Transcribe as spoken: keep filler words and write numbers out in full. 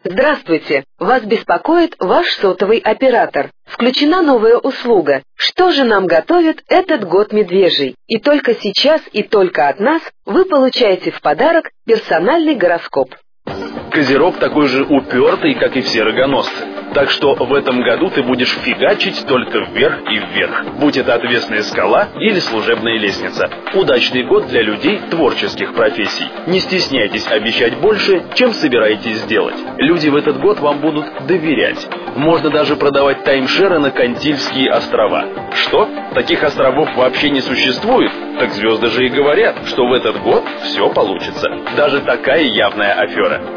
Здравствуйте! Вас беспокоит ваш сотовый оператор. Включена новая услуга. Что же нам готовит этот год медвежий? И только сейчас и только от нас вы получаете в подарок персональный гороскоп. Козерог такой же упертый, как и все рогоносцы. Так что в этом году ты будешь фигачить только вверх и вверх. Будь это отвесная скала или служебная лестница. Удачный год для людей творческих профессий. Не стесняйтесь обещать больше, чем собираетесь сделать. Люди в этот год вам будут доверять. Можно даже продавать таймшеры на Кантильские острова. Что? Таких островов вообще не существует? Так звезды же и говорят, что в этот год все получится. Даже такая явная афера.